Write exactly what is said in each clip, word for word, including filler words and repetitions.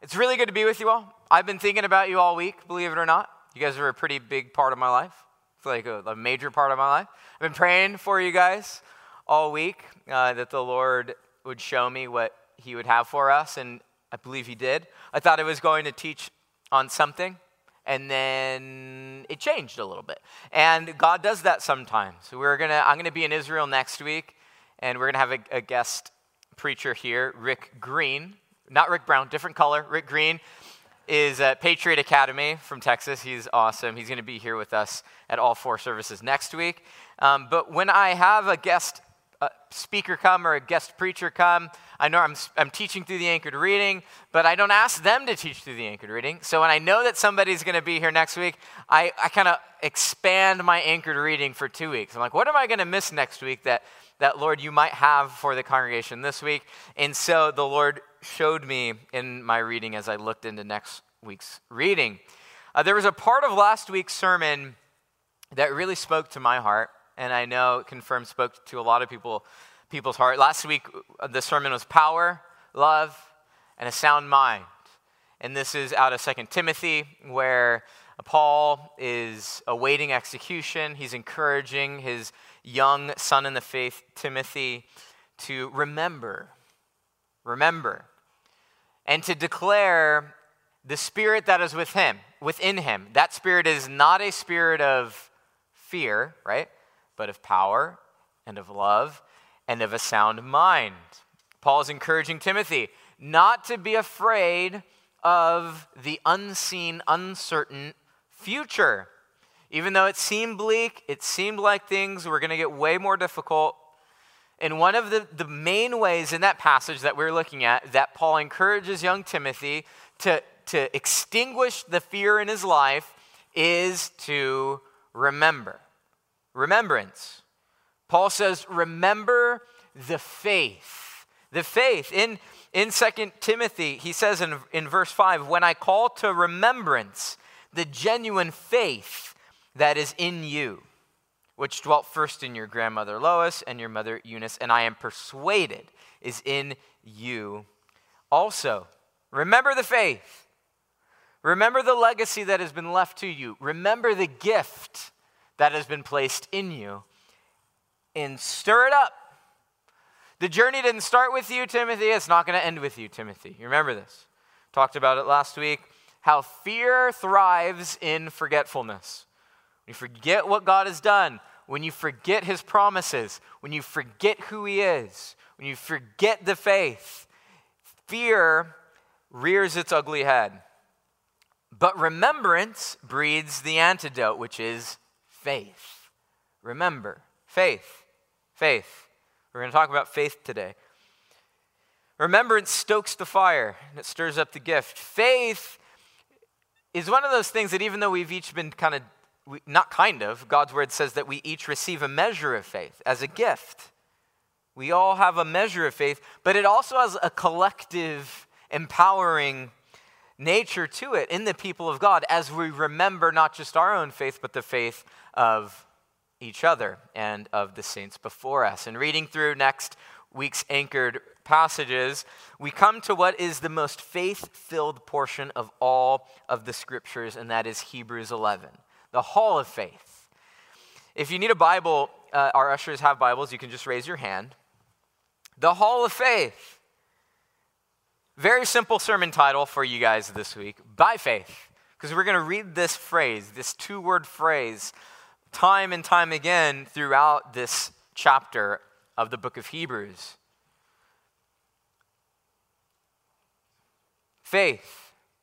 It's really good to be with you all. I've been thinking about you all week, believe it or not. You guys are a pretty big part of my life. It's like a, a major part of my life. I've been praying for you guys all week uh, that the Lord would show me what he would have for us, and I believe he did. I thought I was going to teach on something, and then it changed a little bit. And God does that sometimes. So we're gonna, I'm going to be in Israel next week, and we're going to have a, a guest preacher here, Rick Green. Not Rick Brown, different color. Rick Green is at Patriot Academy from Texas. He's awesome. He's going to be here with us at all four services next week. Um, but when I have a guest uh, speaker come or a guest preacher come, I know I'm, I'm teaching through the anchored reading, but I don't ask them to teach through the anchored reading. So when I know that somebody's going to be here next week, I, I kind of expand my anchored reading for two weeks. I'm like, what am I going to miss next week that, that, Lord, you might have for the congregation this week? And so the Lord showed me in my reading as I looked into next week's reading. Uh, there was a part of last week's sermon that really spoke to my heart, and I know confirmed spoke to a lot of people people's heart. Last week, the sermon was power, love, and a sound mind. And this is out of Second Timothy, where Paul is awaiting execution. He's encouraging his young son in the faith, Timothy, to remember, remember, and to declare the spirit that is with him, within him. That spirit is not a spirit of fear, right? But of power and of love and of a sound mind. Paul is encouraging Timothy not to be afraid of the unseen, uncertain future. Even though it seemed bleak, it seemed like things were going to get way more difficult. And one of the, the main ways in that passage that we're looking at that Paul encourages young Timothy to, to extinguish the fear in his life is to remember. Remembrance. Paul says, remember the faith. The faith. In, in Second Timothy, he says in, in verse five, when I call to remembrance the genuine faith that is in you, which dwelt first in your grandmother Lois and your mother Eunice, and I am persuaded is in you also. Remember the faith. Remember the legacy that has been left to you. Remember the gift that has been placed in you. And stir it up. The journey didn't start with you, Timothy. It's not going to end with you, Timothy. You remember this. Talked about it last week. How fear thrives in forgetfulness. When you forget what God has done, when you forget his promises, when you forget who he is, when you forget the faith, fear rears its ugly head. But remembrance breeds the antidote, which is faith. Remember, faith, faith. We're going to talk about faith today. Remembrance stokes the fire, and it stirs up the gift. Faith is one of those things that even though we've each been kind of We, not kind of, God's word says that we each receive a measure of faith as a gift. We all have a measure of faith, but it also has a collective, empowering nature to it in the people of God as we remember not just our own faith, but the faith of each other and of the saints before us. And reading through next week's anchored passages, we come to what is the most faith-filled portion of all of the scriptures, and that is Hebrews eleven. The hall of faith. If you need a Bible, uh, our ushers have Bibles. You can just raise your hand. The hall of faith. Very simple sermon title for you guys this week. By faith. Because we're going to read this phrase, this two-word phrase, time and time again throughout this chapter of the book of Hebrews. Faith.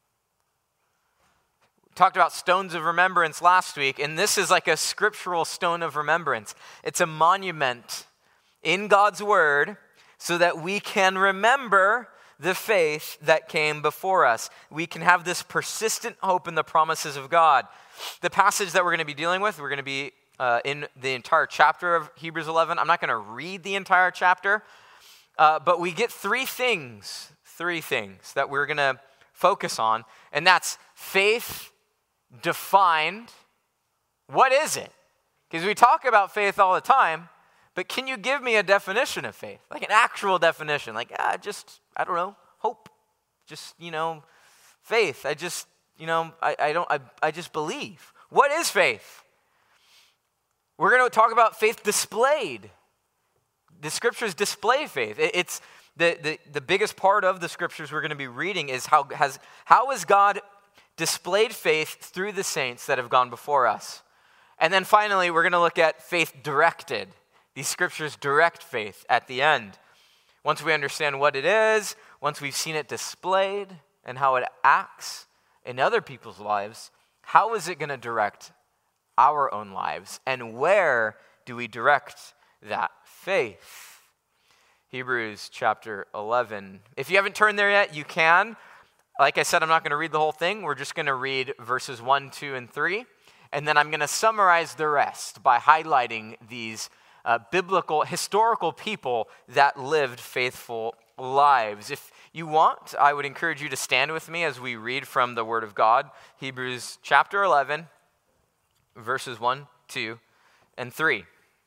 Talked about stones of remembrance last week, and this is like a scriptural stone of remembrance. It's a monument in God's word so that we can remember the faith that came before us. We can have this persistent hope in the promises of God. The passage that we're going to be dealing with, we're going to be uh, in the entire chapter of Hebrews eleven. I'm not going to read the entire chapter, uh, but we get three things, three things that we're going to focus on, and that's faith defined. What is it? Because we talk about faith all the time, but can you give me a definition of faith? Like an actual definition. Like, ah, just, I don't know, hope. Just, you know, Faith, I just, you know, I, I don't, I, I just believe. What is faith? We're going to talk about faith displayed. The scriptures display faith. It, it's the, the, the biggest part of the scriptures we're going to be reading is how has how has God displayed faith through the saints that have gone before us. And then finally, we're going to look at faith directed. These scriptures direct faith at the end. Once we understand what it is, once we've seen it displayed and how it acts in other people's lives, how is it going to direct our own lives? And where do we direct that faith? Hebrews chapter eleven. If you haven't turned there yet, you can. Like I said, I'm not going to read the whole thing. We're just going to read verses one, two, and three. And then I'm going to summarize the rest by highlighting these uh, biblical, historical people that lived faithful lives. If you want, I would encourage you to stand with me as we read from the Word of God. Hebrews chapter eleven, verses one, two, and three.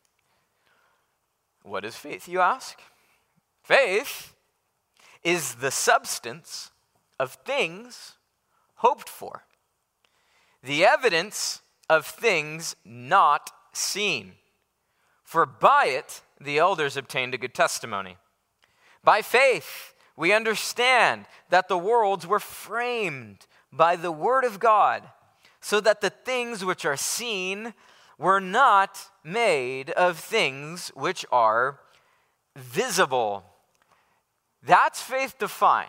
What is faith, you ask? Faith is the substance of things hoped for, the evidence of things not seen. For by it the elders obtained a good testimony. By faith we understand that the worlds were framed by the word of God, so that the things which are seen were not made of things which are visible. That's faith defined.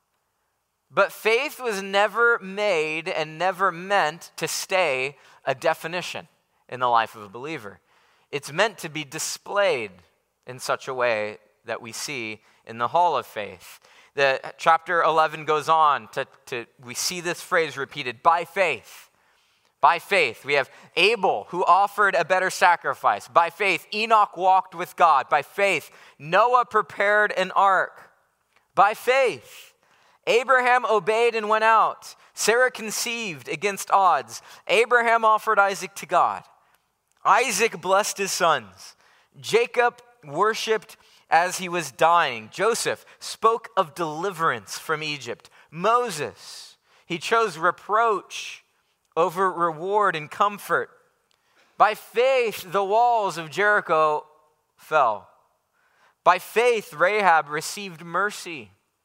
But faith was never made and never meant to stay a definition in the life of a believer. It's meant to be displayed in such a way that we see in the hall of faith. The chapter eleven goes on to, to we see this phrase repeated, by faith. By faith. We have Abel, who offered a better sacrifice. By faith, Enoch walked with God. By faith, Noah prepared an ark. By faith, Abraham obeyed and went out. Sarah conceived against odds. Abraham offered Isaac to God. Isaac blessed his sons. Jacob worshipped as he was dying. Joseph spoke of deliverance from Egypt. Moses, he chose reproach over reward and comfort. By faith, the walls of Jericho fell. By faith, Rahab received mercy,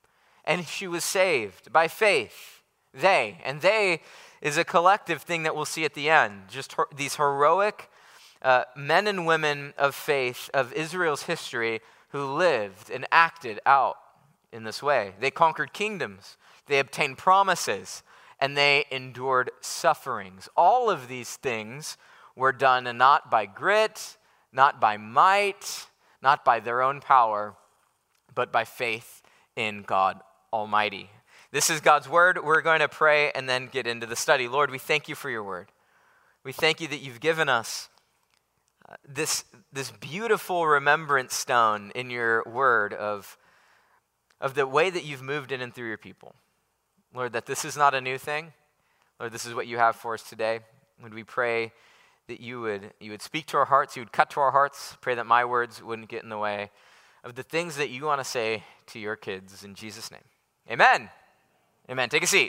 and she was saved. By faith, they, and they is a collective thing that we'll see at the end. Just her, these heroic uh, men and women of faith of Israel's history who lived and acted out in this way. They conquered kingdoms, they obtained promises, and they endured sufferings. All of these things were done not by grit, not by might, not by their own power, but by faith in God Almighty. This is God's word. We're going to pray and then get into the study. Lord, we thank you for your word. We thank you that you've given us uh, this, this beautiful remembrance stone in your word of, of the way that you've moved in and through your people. Lord, that this is not a new thing. Lord, this is what you have for us today. Would we pray that you would, you would speak to our hearts, you would cut to our hearts. Pray that my words wouldn't get in the way of the things that you want to say to your kids. In Jesus' name, amen. Amen. Take a seat.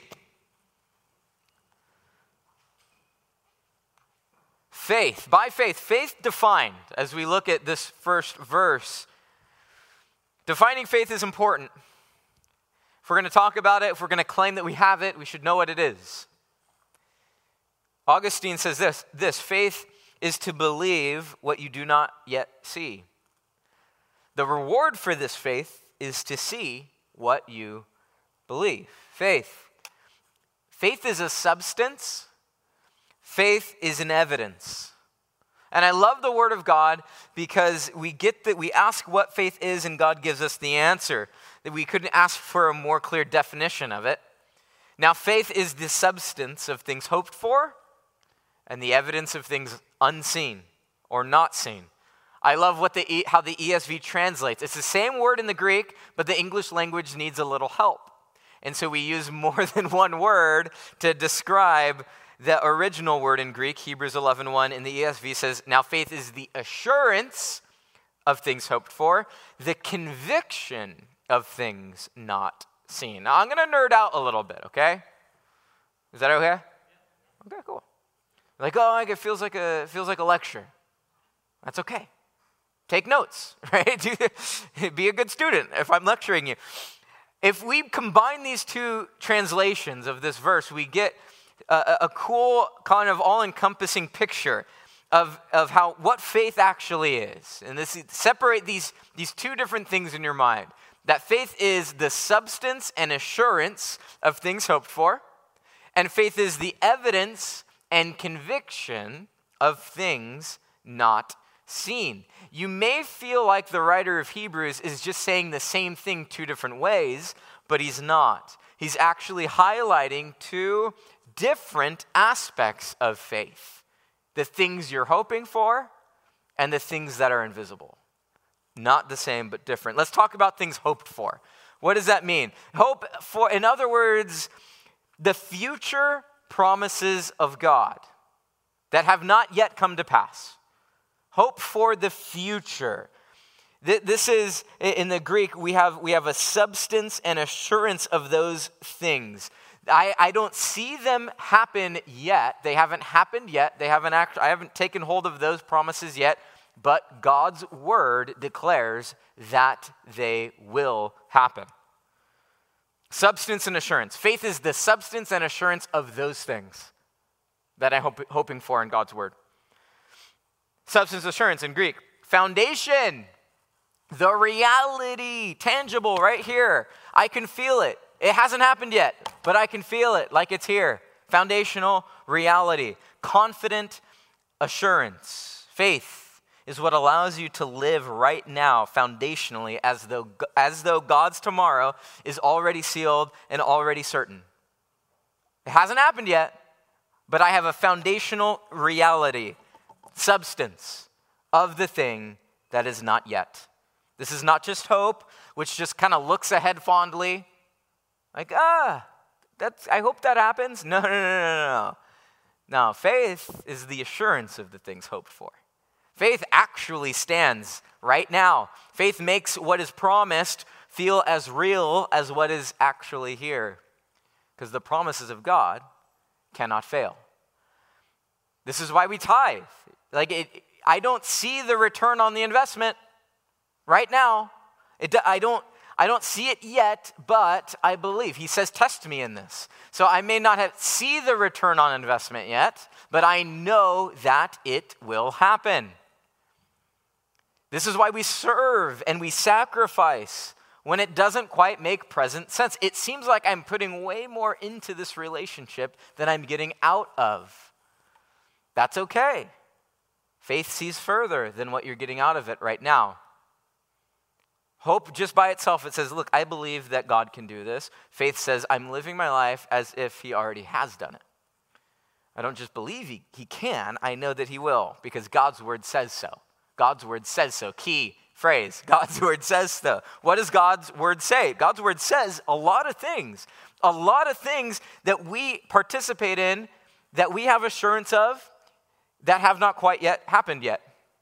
Faith, by faith, faith defined. As we look at this first verse, defining faith is important. If we're going to talk about it, if we're going to claim that we have it, we should know what it is. Augustine says this, this, faith is to believe what you do not yet see. The reward for this faith is to see what you believe. Faith. Faith is a substance. Faith is an evidence. And I love the word of God because we get that we ask what faith is and God gives us the answer. That we couldn't ask for a more clear definition of it. Now, faith is the substance of things hoped for and the evidence of things unseen or not seen. I love what the how the E S V translates. It's the same word in the Greek, but the English language needs a little help. And so we use more than one word to describe the original word in Greek. Hebrews eleven one in the E S V says, now faith is the assurance of things hoped for, the conviction of things not seen. Now I'm going to nerd out a little bit, okay? Is that okay? Okay, cool. Like, oh, like it feels like a it feels like a lecture. That's okay. Take notes, right? Be a good student if I'm lecturing you. If we combine these two translations of this verse, we get a, a cool kind of all-encompassing picture of, of how what faith actually is. And this separate these, these two different things in your mind. That faith is the substance and assurance of things hoped for, and faith is the evidence and conviction of things not seen. You may feel like the writer of Hebrews is just saying the same thing two different ways, but he's not. He's actually highlighting two different aspects of faith. The things you're hoping for and the things that are invisible. Not the same, but different. Let's talk about things hoped for. What does that mean? Hope for, in other words, the future promises of God that have not yet come to pass. Hope for the future. This is, in the Greek, we have we have a substance and assurance of those things. I, I don't see them happen yet. They haven't happened yet. They haven't act, I haven't taken hold of those promises yet, but God's word declares that they will happen. Substance and assurance. Faith is the substance and assurance of those things that I'm hope, hoping for in God's word. Substance assurance in Greek. Foundation. The reality. Tangible right here. I can feel it. It hasn't happened yet, but I can feel it like it's here. Foundational reality. Confident assurance. Faith is what allows you to live right now foundationally as though, as though God's tomorrow is already sealed and already certain. It hasn't happened yet, but I have a foundational reality, substance of the thing that is not yet. This is not just hope, which just kind of looks ahead fondly. Like, ah, that's, I hope that happens. No, no, no, no, no. No, faith is the assurance of the things hoped for. Faith actually stands right now. Faith makes what is promised feel as real as what is actually here. Because the promises of God cannot fail. This is why we tithe. Like, it, I don't see the return on the investment right now. It, I don't I don't see it yet, but I believe. He says, test me in this. So I may not have see the return on investment yet, but I know that it will happen. This is why we serve and we sacrifice when it doesn't quite make present sense. It seems like I'm putting way more into this relationship than I'm getting out of. That's okay. Faith sees further than what you're getting out of it right now. Hope just by itself, it says, look, I believe that God can do this. Faith says, I'm living my life as if he already has done it. I don't just believe he, he can, I know that he will, because God's word says so. God's word says so. Key phrase, God's word says so. What does God's word say? God's word says a lot of things. A lot of things that we participate in, that we have assurance of, that have not quite yet happened yet.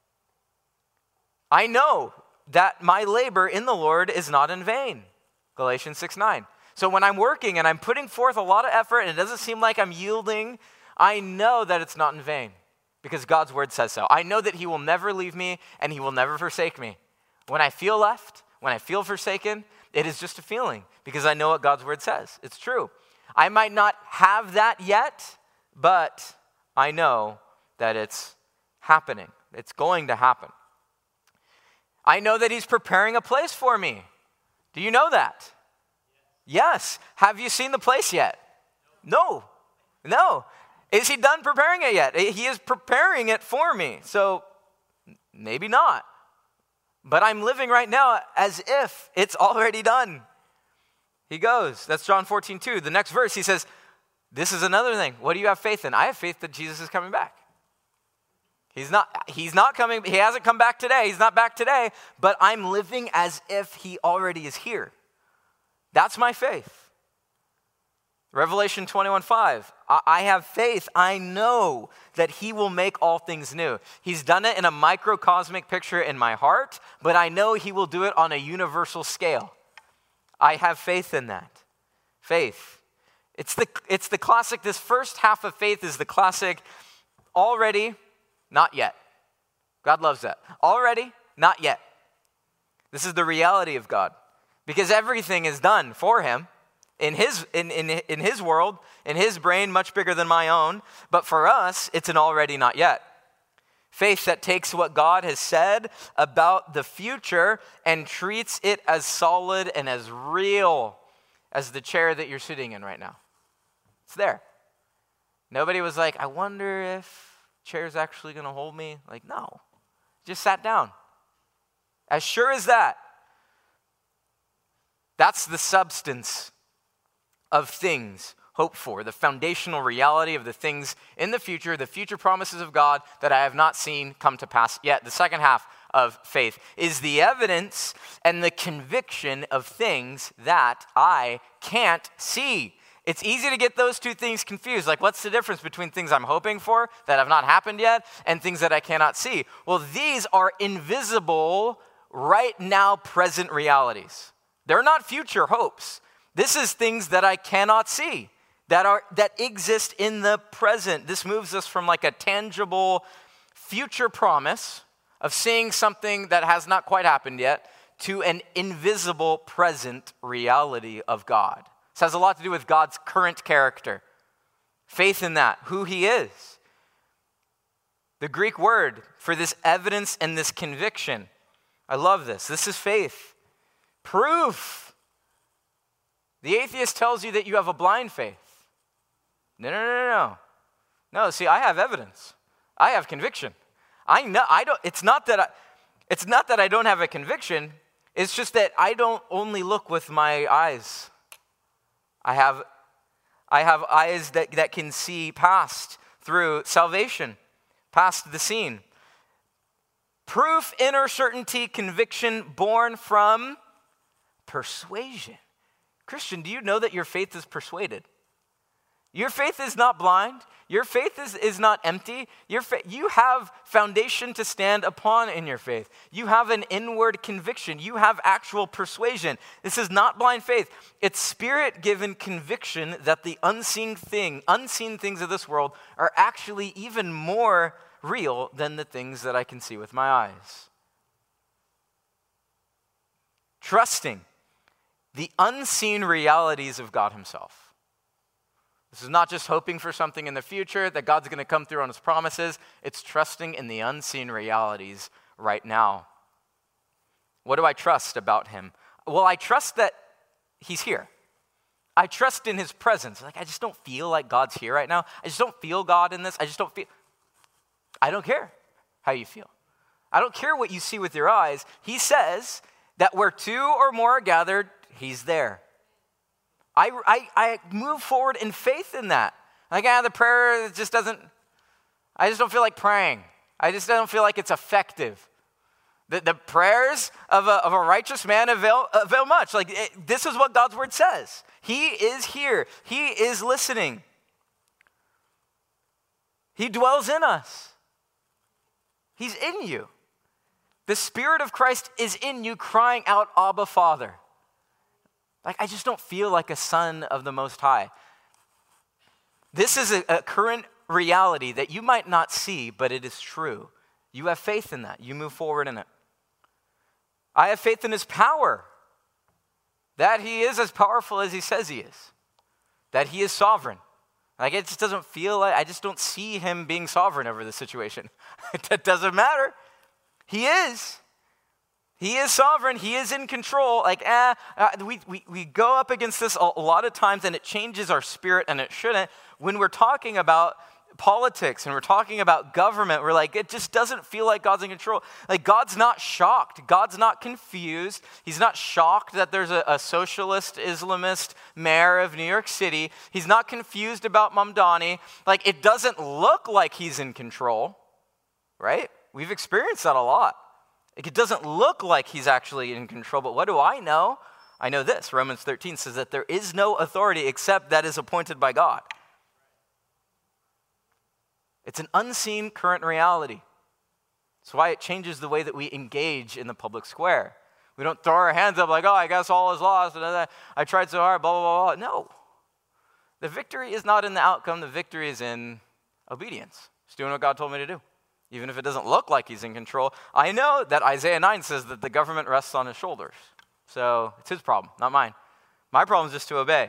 I know that my labor in the Lord is not in vain. Galatians six nine. So when I'm working and I'm putting forth a lot of effort and it doesn't seem like I'm yielding, I know that it's not in vain because God's word says so. I know that he will never leave me and he will never forsake me. When I feel left, when I feel forsaken, it is just a feeling because I know what God's word says. It's true. I might not have that yet, but I know that it's happening. It's going to happen. I know that he's preparing a place for me. Do you know that? Yes. Have you seen the place yet? No. No. Is he done preparing it yet? He is preparing it for me. So maybe not. But I'm living right now as if it's already done. He goes. That's John fourteen two. The next verse, he says, this is another thing. What do you have faith in? I have faith that Jesus is coming back. He's not, he's not coming, he hasn't come back today, he's not back today, but I'm living as if he already is here. That's my faith. Revelation twenty-one five, I have faith, I know that he will make all things new. He's done it in a microcosmic picture in my heart, but I know he will do it on a universal scale. I have faith in that. Faith It's the, it's the classic, this first half of faith is the classic, already, not yet. God loves that. Already, not yet. This is the reality of God. Because everything is done for him in his, in, in, in his world, in his brain, much bigger than my own. But for us, it's an already, not yet. Faith that takes what God has said about the future and treats it as solid and as real as the chair that you're sitting in right now. It's there. Nobody was like, I wonder if chair's actually going to hold me. Like, no. Just sat down. As sure as that. That's the substance of things hoped for, the foundational reality of the things in the future, the future promises of God that I have not seen come to pass yet. The second half of faith is the evidence and the conviction of things that I can't see. It's easy to get those two things confused. Like, what's the difference between things I'm hoping for that have not happened yet and things that I cannot see? Well, these are invisible, right now, present realities. They're not future hopes. This is things that I cannot see, that are that exist in the present. This moves us from like a tangible future promise of seeing something that has not quite happened yet to an invisible present reality of God. This has a lot to do with God's current character. Faith in that, who he is. The Greek word for this evidence and this conviction. I love this. This is faith. Proof. The atheist tells you that you have a blind faith. No, no, no, no, no. No, see, I have evidence. I have conviction. I know I don't it's not that I it's not that I don't have a conviction. It's just that I don't only look with my eyes. I have I have eyes that, that can see past through salvation, past the scene. Proof, inner certainty, conviction born from persuasion. Christian, do you know that your faith is persuaded? Your faith is not blind. Your faith is, is not empty. Your fa- you have foundation to stand upon in your faith. You have an inward conviction. You have actual persuasion. This is not blind faith. It's spirit-given conviction that the unseen thing, unseen things of this world are actually even more real than the things that I can see with my eyes. Trusting the unseen realities of God himself. This is not just hoping for something in the future, that God's going to come through on his promises. It's trusting in the unseen realities right now. What do I trust about him? Well, I trust that he's here. I trust in his presence. Like, I just don't feel like God's here right now. I just don't feel God in this. I just don't feel. I don't care how you feel. I don't care what you see with your eyes. He says that where two or more are gathered, he's there. I, I, I move forward in faith in that. Like, ah, the prayer just doesn't, I just don't feel like praying. I just don't feel like it's effective. The, the prayers of a, of a righteous man avail, avail much. Like, it, this is what God's word says. He is here. He is listening. He dwells in us. He's in you. The Spirit of Christ is in you, crying out, Abba, Father. Like, I just don't feel like a son of the Most High. This is a, a current reality that you might not see, but it is true. You have faith in that. You move forward in it. I have faith in his power. That he is as powerful as he says he is. That he is sovereign. Like, it just doesn't feel like, I just don't see him being sovereign over the situation. That doesn't matter. He is. He is sovereign. He is in control. Like, eh, uh, we, we, we go up against this a, a lot of times, and it changes our spirit, and it shouldn't. When we're talking about politics and we're talking about government, we're like, it just doesn't feel like God's in control. Like, God's not shocked. God's not confused. He's not shocked that there's a, a socialist Islamist mayor of New York City. He's not confused about Mamdani. Like, it doesn't look like he's in control, right? We've experienced that a lot. It doesn't look like he's actually in control, but what do I know? I know this. Romans thirteen says that there is no authority except that is appointed by God. It's an unseen current reality. That's why it changes the way that we engage in the public square. We don't throw our hands up like, oh, I guess all is lost. I tried so hard, blah, blah, blah, blah. No. The victory is not in the outcome. The victory is in obedience. Just doing what God told me to do. Even if it doesn't look like he's in control. I know that Isaiah nine says that the government rests on his shoulders. So it's his problem, not mine. My problem is just to obey.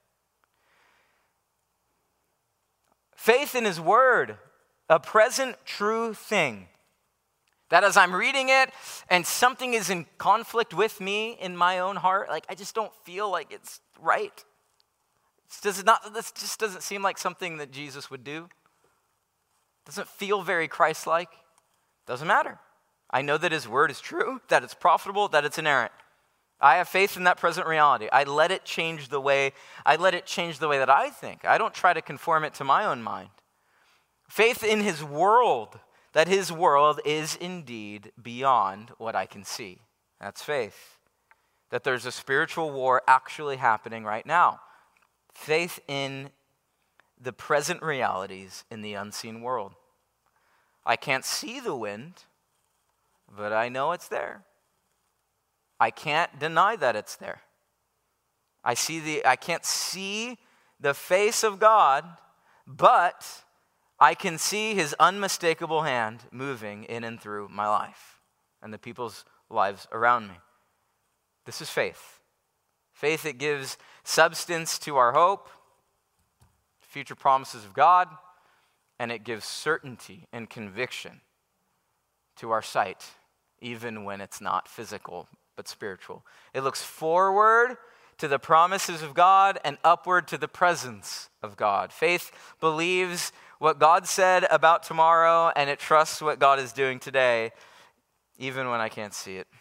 Faith in his word, a present true thing. That as I'm reading it and something is in conflict with me in my own heart, like I just don't feel like it's right. Does it not, this just doesn't seem like something that Jesus would do. Doesn't feel very Christ-like. Doesn't matter. I know that his word is true, that it's profitable, that it's inerrant. I have faith in that present reality. I let it change the way, I let it change the way that I think. I don't try to conform it to my own mind. Faith in his world, that his world is indeed beyond what I can see. That's faith. That there's a spiritual war actually happening right now. Faith in the present realities in the unseen world. I can't see the wind, but I know it's there. I can't deny that it's there. I see the I can't see the face of God, but I can see his unmistakable hand moving in and through my life and the people's lives around me. This is faith. Faith that gives substance to our hope, future promises of God, and it gives certainty and conviction to our sight, even when it's not physical but spiritual. It looks forward to the promises of God and upward to the presence of God. Faith believes what God said about tomorrow, and it trusts what God is doing today, even when I can't see it.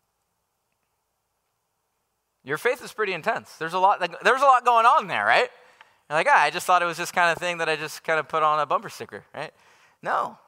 Your faith is pretty intense. There's a lot, like, there's a lot going on there, right? You're like, ah, I just thought it was this kind of thing that I just kind of put on a bumper sticker, right? No.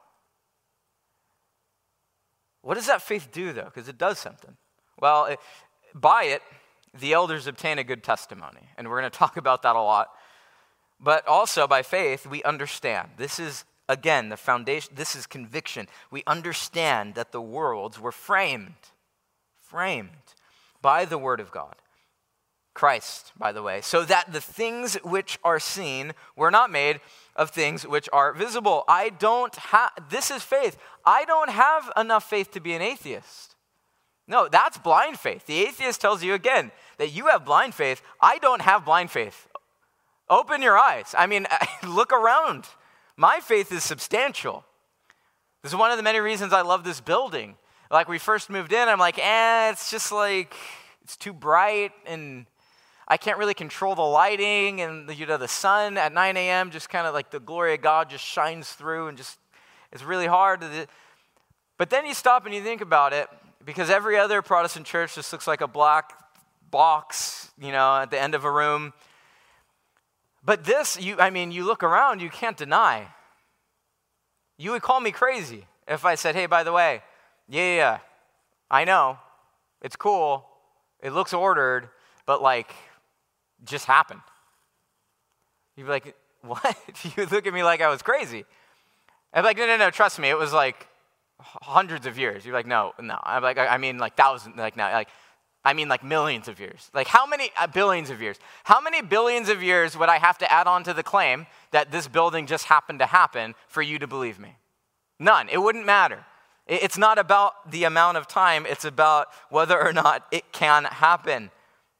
What does that faith do, though? Because it does something. Well, it, by it, the elders obtain a good testimony. And we're going to talk about that a lot. But also, by faith, we understand. This is, again, the foundation. This is conviction. We understand that the worlds were framed, framed by the word of God. Christ, by the way, so that the things which are seen were not made of things which are visible. I don't have, this is faith. I don't have enough faith to be an atheist. No, that's blind faith. The atheist tells you again that you have blind faith. I don't have blind faith. Open your eyes. I mean, look around. My faith is substantial. This is one of the many reasons I love this building. Like, we first moved in, I'm like, eh, it's just like, it's too bright, and I can't really control the lighting, and the, you know, the sun at nine a.m. just kind of like the glory of God just shines through, and just, it's really hard. To, but then you stop and you think about it, because every other Protestant church just looks like a black box, you know, at the end of a room. But this, you, I mean, you look around, you can't deny. You would call me crazy if I said, hey, by the way, yeah, yeah, yeah, I know, it's cool, it looks ordered, but like, just happened. You'd be like, what? You look at me like I was crazy. I'm like, no, no, no, trust me, it was like hundreds of years. You're like, no, no. I'm like, I mean like thousands, like no, like, I mean like millions of years. Like how many, uh, billions of years. How many billions of years would I have to add on to the claim that this building just happened to happen for you to believe me? None. It wouldn't matter. It's not about the amount of time. It's about whether or not it can happen.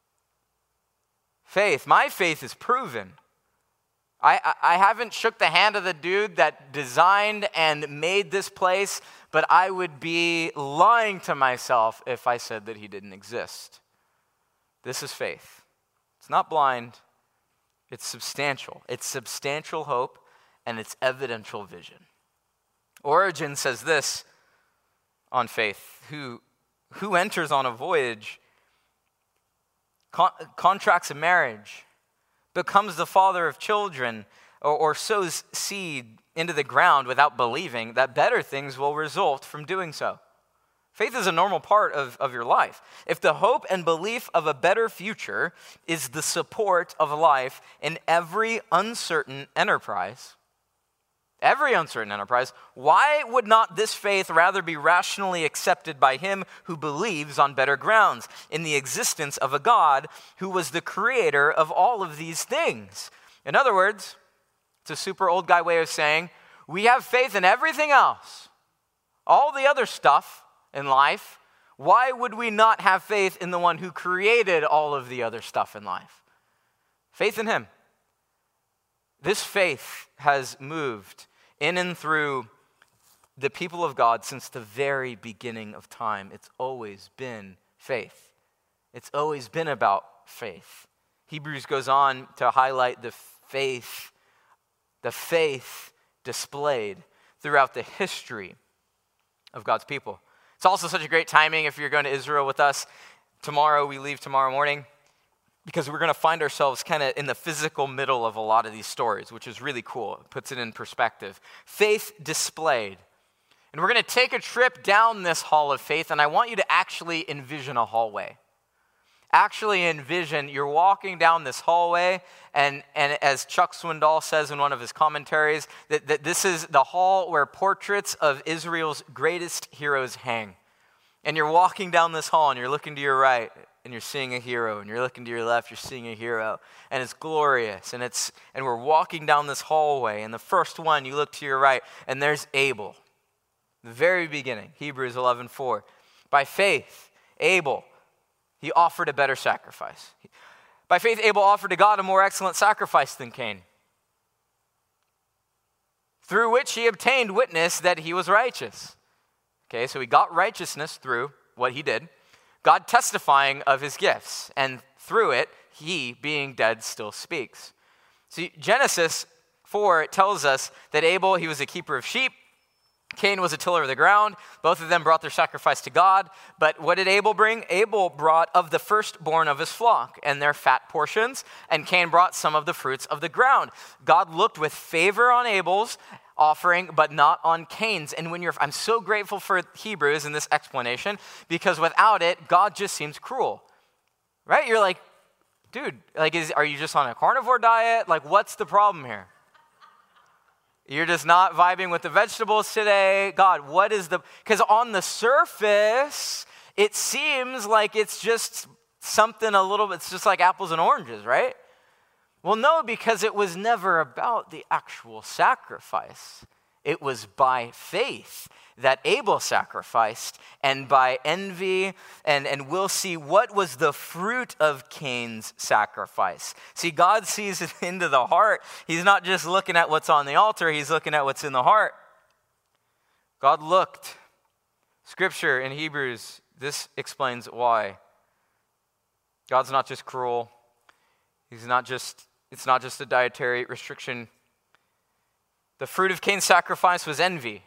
Faith. My faith is proven. I, I haven't shook the hand of the dude that designed and made this place, but I would be lying to myself if I said that he didn't exist. This is faith. It's not blind. It's substantial. It's substantial hope, and it's evidential vision. Origen says this on faith: who, who enters on a voyage, con- contracts a marriage, becomes the father of children, or, or sows seed into the ground without believing that better things will result from doing so. Faith is a normal part of, of your life. If the hope and belief of a better future is the support of life in every uncertain enterprise, every uncertain enterprise, why would not this faith rather be rationally accepted by him who believes on better grounds in the existence of a God who was the creator of all of these things? In other words, it's a super old guy way of saying, we have faith in everything else. All the other stuff in life, why would we not have faith in the one who created all of the other stuff in life? Faith in him. This faith has moved in and through the people of God since the very beginning of time. It's always been faith. It's always been about faith. Hebrews goes on to highlight the faith, the faith displayed throughout the history of God's people. It's also such a great timing if you're going to Israel with us. Tomorrow, we leave tomorrow morning because we're going to find ourselves kind of in the physical middle of a lot of these stories, which is really cool. It puts it in perspective. Faith displayed. And we're going to take a trip down this hall of faith, and I want you to actually envision a hallway. Actually envision you're walking down this hallway, and, and as Chuck Swindoll says in one of his commentaries, that, that this is the hall where portraits of Israel's greatest heroes hang. And you're walking down this hall, and you're looking to your right, and you're seeing a hero, and you're looking to your left, you're seeing a hero, and it's glorious, and it's and we're walking down this hallway, and the first one, you look to your right, and there's Abel. The very beginning, Hebrews eleven four. By faith, Abel, he offered a better sacrifice. By faith, Abel offered to God a more excellent sacrifice than Cain, through which he obtained witness that he was righteous. Okay, so he got righteousness through what he did, God testifying of his gifts, and through it, he, being dead, still speaks. See, Genesis four tells us that Abel, he was a keeper of sheep, Cain was a tiller of the ground. Both of them brought their sacrifice to God. But what did Abel bring? Abel brought of the firstborn of his flock and their fat portions, and Cain brought some of the fruits of the ground. God looked with favor on Abel's offering, but not on Cain's. And when you're, I'm so grateful for Hebrews in this explanation, because without it, God just seems cruel, right? You're like, dude, like, is, are you just on a carnivore diet? Like, what's the problem here? You're just not vibing with the vegetables today. God, what is the... Because on the surface, it seems like it's just something a little bit... It's just like apples and oranges, right? Well, no, because it was never about the actual sacrifice. It was by faith that Abel sacrificed, and by envy, and, and we'll see what was the fruit of Cain's sacrifice. See, God sees it into the heart. He's not just looking at what's on the altar, he's looking at what's in the heart. God looked. Scripture in Hebrews, this explains why. God's not just cruel. He's not just, it's not just a dietary restriction. The fruit of Cain's sacrifice was envy.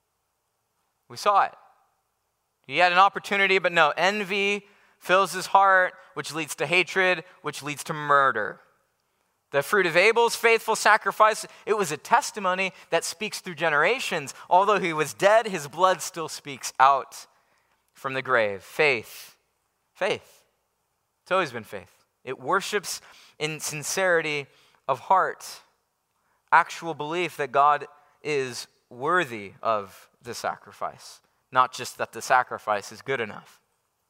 We saw it. He had an opportunity, but no, envy fills his heart, which leads to hatred, which leads to murder. The fruit of Abel's faithful sacrifice, it was a testimony that speaks through generations. Although he was dead, his blood still speaks out from the grave. Faith. Faith. It's always been faith. It worships in sincerity of heart. Actual belief that God is worthy of the sacrifice, not just that the sacrifice is good enough.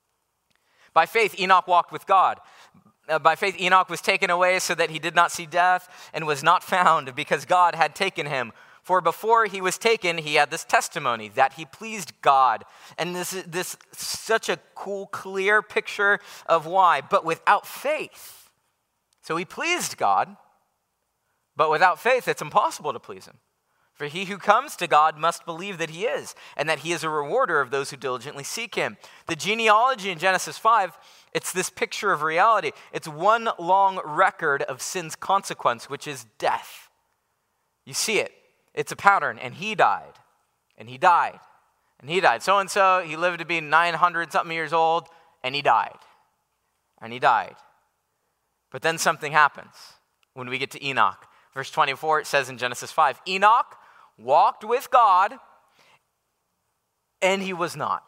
By faith, Enoch walked with God. Uh, by faith, Enoch was taken away so that he did not see death and was not found because God had taken him. For before he was taken, he had this testimony that he pleased God. And this is this such a cool, clear picture of why. But without faith, so he pleased God, but without faith, it's impossible to please him. For he who comes to God must believe that he is, and that he is a rewarder of those who diligently seek him. The genealogy in Genesis five, it's this picture of reality. It's one long record of sin's consequence, which is death. You see it. It's a pattern. And he died. And he died. And he died. So-and-so, he lived to be nine hundred something years old, and he died. And he died. But then something happens when we get to Enoch. Verse twenty-four, it says in Genesis five, Enoch walked with God, and he was not.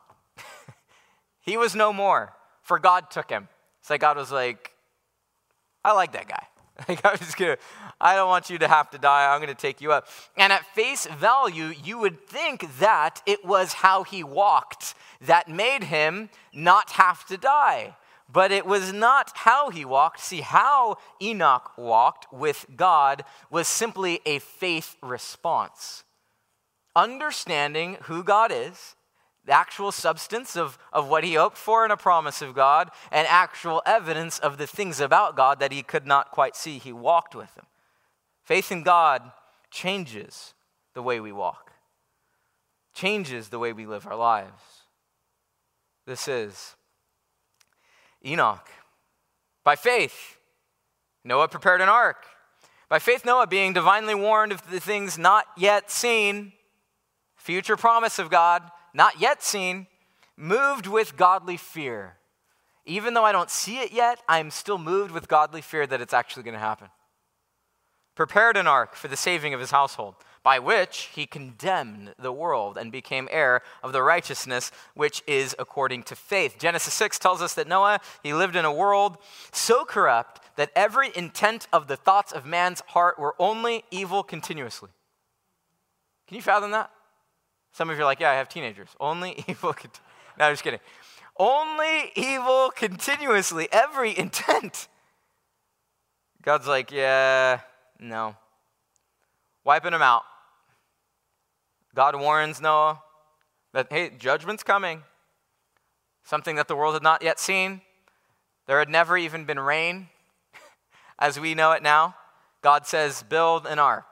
He was no more, for God took him. It's like God was like, I like that guy. Like, I'm just gonna, I don't want you to have to die. I'm going to take you up. And at face value, you would think that it was how he walked that made him not have to die. but it was not how he walked. See, how Enoch walked with God was simply a faith response. Understanding who God is, the actual substance of, of what he hoped for in a promise of God, and actual evidence of the things about God that he could not quite see. He walked with him. Faith in God changes the way we walk, changes the way we live our lives. This is Enoch. By faith, Noah prepared an ark. By faith, Noah, being divinely warned of the things not yet seen, future promise of God, not yet seen, moved with godly fear. Even though I don't see it yet, I'm still moved with godly fear that it's actually going to happen. Prepared an ark for the saving of his household, by which he condemned the world and became heir of the righteousness which is according to faith. Genesis six tells us that Noah, he lived in a world so corrupt that every intent of the thoughts of man's heart were only evil continuously. Can you fathom that? Some of you are like, yeah, I have teenagers. Only evil. Cont- no, I'm just kidding. Only evil continuously. Every intent. God's like, yeah, no. Wiping them out. God warns Noah that, hey, judgment's coming. Something that the world had not yet seen. There had never even been rain, as we know it now. God says, build an ark.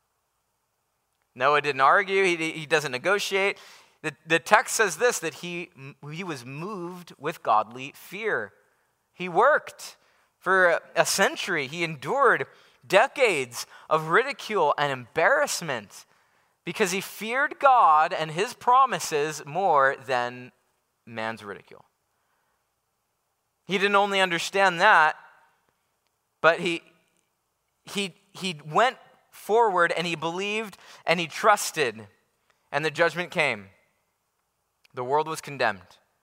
Noah didn't argue. He, he doesn't negotiate. The, the text says this, that he, he was moved with godly fear. He worked for a century. He endured decades of ridicule and embarrassment because he feared God and his promises more than man's ridicule. He didn't only understand that, but he, he, he went forward and he believed and he trusted, and the judgment came. The world was condemned.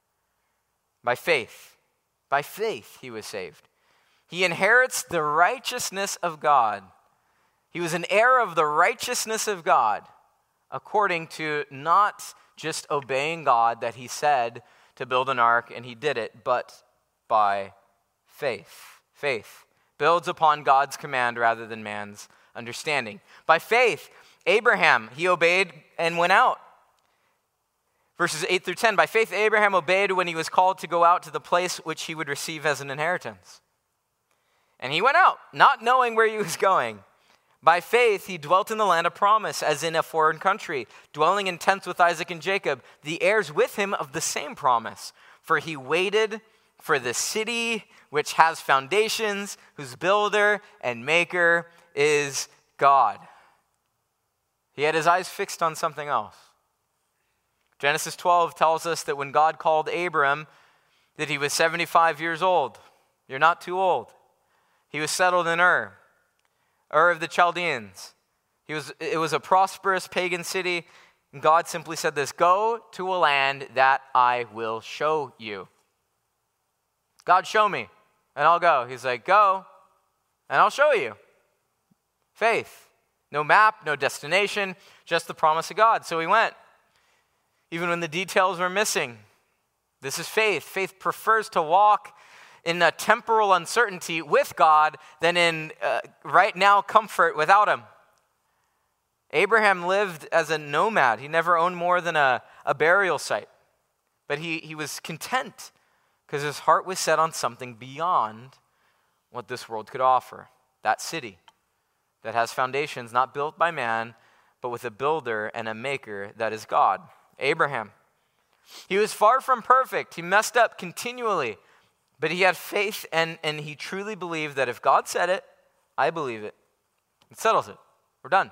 By faith, by faith he was saved. He inherits the righteousness of God. He was an heir of the righteousness of God, according to not just obeying God that he said to build an ark, and he did it, but by faith. Faith builds upon God's command rather than man's understanding. By faith, Abraham, he obeyed and went out. Verses eight through ten, by faith Abraham obeyed when he was called to go out to the place which he would receive as an inheritance. And he went out, not knowing where he was going. By faith he dwelt in the land of promise, as in a foreign country, dwelling in tents with Isaac and Jacob, the heirs with him of the same promise. For he waited for the city which has foundations, whose builder and maker is God. He had his eyes fixed on something else. Genesis twelve tells us that when God called Abram, that he was seventy-five years old. You're not too old. He was settled in Ur, Ur of the Chaldeans. He was, it was a prosperous pagan city, and God simply said this, go to a land that I will show you. God, show me, and I'll go. He's like, go, and I'll show you. Faith. No map, no destination, just the promise of God. So he went, even when the details were missing. This is faith. Faith prefers to walk in a temporal uncertainty with God than in uh, right now comfort without him. Abraham lived as a nomad. He never owned more than a, a burial site. But he, he was content because his heart was set on something beyond what this world could offer. That city that has foundations not built by man, but with a builder and a maker that is God. Abraham. He was far from perfect. He messed up continually. But he had faith, and, and he truly believed that if God said it, I believe it. It settles it. We're done.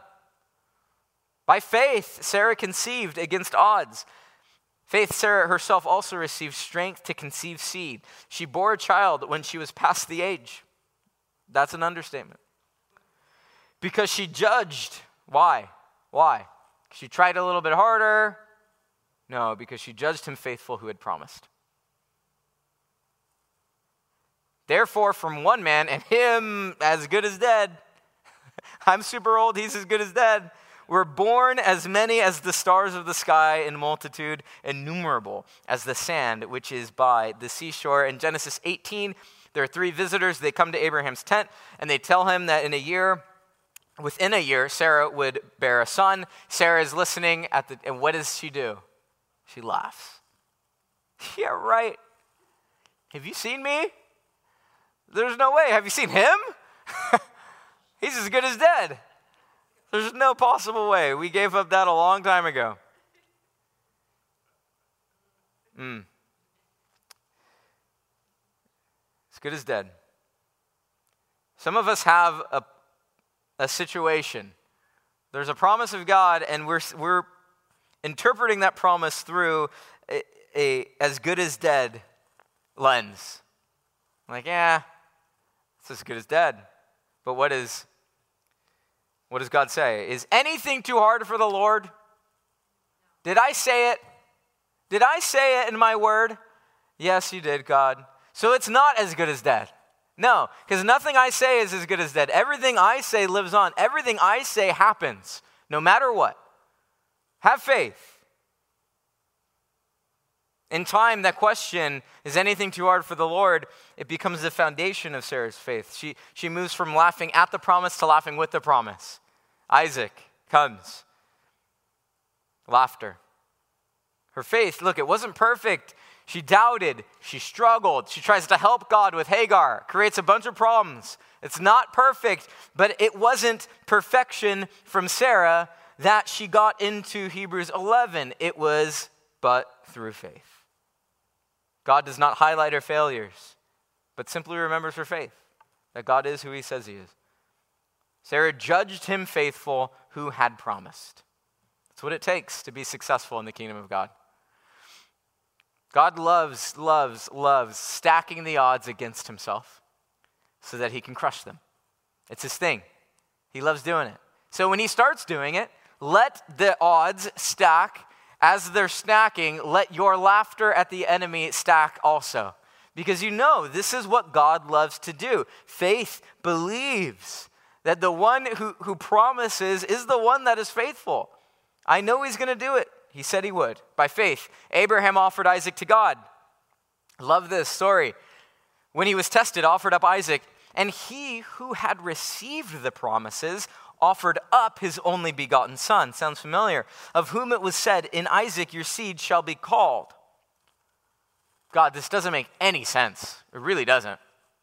By faith, Sarah conceived against odds. Faith, Sarah herself also received strength to conceive seed. She bore a child when she was past the age. That's an understatement. Because she judged. Why? Why? She tried a little bit harder? No, because she judged him faithful who had promised. Therefore, from one man, and him as good as dead, I'm super old, he's as good as dead. were born as many as the stars of the sky in multitude, innumerable as the sand which is by the seashore. In Genesis eighteen, there are three visitors. They come to Abraham's tent, and they tell him that in a year, within a year, Sarah would bear a son. Sarah is listening, at the, and what does she do? She laughs. Yeah, right. Have you seen me? There's no way. Have you seen him? He's as good as dead. There's no possible way. We gave up that a long time ago. Mm. As good as dead. Some of us have a, a situation. There's a promise of God, and we're we're interpreting that promise through a, a as good as dead lens. Like, yeah, it's as good as dead. But what is what does God say? Is anything too hard for the Lord? Did I say it? Did I say it in my word? Yes, you did, God. So it's not as good as dead. No, because nothing I say is as good as dead. Everything I say lives on. Everything I say happens, no matter what. Have faith. In time, that question, is anything too hard for the Lord, it becomes the foundation of Sarah's faith. She, she moves from laughing at the promise to laughing with the promise. Isaac comes. Laughter. Her faith, look, it wasn't perfect. She doubted. She struggled. She tries to help God with Hagar. Creates a bunch of problems. It's not perfect, but it wasn't perfection from Sarah that she got into Hebrews eleven. It was but through faith. God does not highlight her failures, but simply remembers her faith, that God is who he says he is. Sarah judged him faithful who had promised. That's what it takes to be successful in the kingdom of God. God loves, loves, loves stacking the odds against himself so that he can crush them. It's his thing. He loves doing it. So when he starts doing it, let the odds stack. As they're stacking, let your laughter at the enemy stack also. Because you know, this is what God loves to do. Faith believes that the one who, who promises is the one that is faithful. I know he's going to do it. He said he would. By faith, Abraham offered Isaac to God. Love this story. When he was tested, offered up Isaac, and he who had received the promises offered up his only begotten son. Sounds familiar. Of whom it was said, in Isaac your seed shall be called. God, this doesn't make any sense. It really doesn't.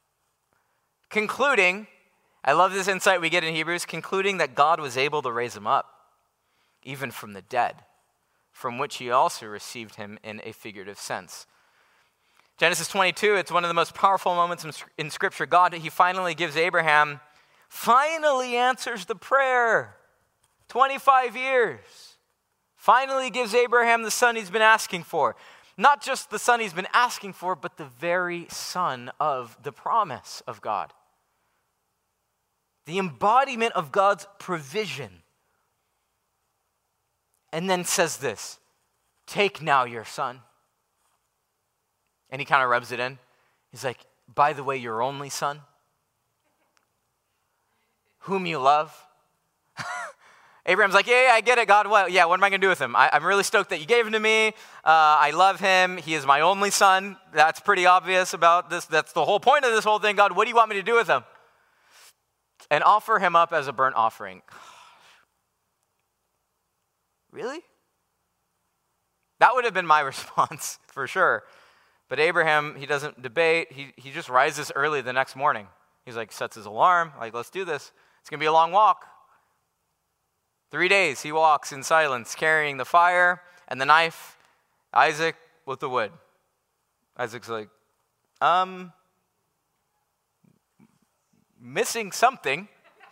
Concluding, I love this insight we get in Hebrews, concluding that God was able to raise him up, even from the dead, from which he also received him in a figurative sense. Genesis twenty-two, it's one of the most powerful moments in, in Scripture. God, he finally gives Abraham finally answers the prayer. twenty-five years. Finally gives Abraham the son he's been asking for. Not just the son he's been asking for, but the very son of the promise of God. The embodiment of God's provision. And then says this, take now your son. And he kind of rubs it in. He's like, by the way, your only son, whom you love. Abraham's like, yeah, yeah, I get it, God. Well, yeah, what am I going to do with him? I, I'm really stoked that you gave him to me. Uh, I love him. He is my only son. That's pretty obvious about this. That's the whole point of this whole thing. God, what do you want me to do with him? And offer him up as a burnt offering. Really? That would have been my response, for sure. But Abraham, he doesn't debate. He, he just rises early the next morning. He's like, sets his alarm, like, let's do this. It's going to be a long walk. Three days he walks in silence, carrying the fire and the knife, Isaac with the wood. Isaac's like, um, missing something.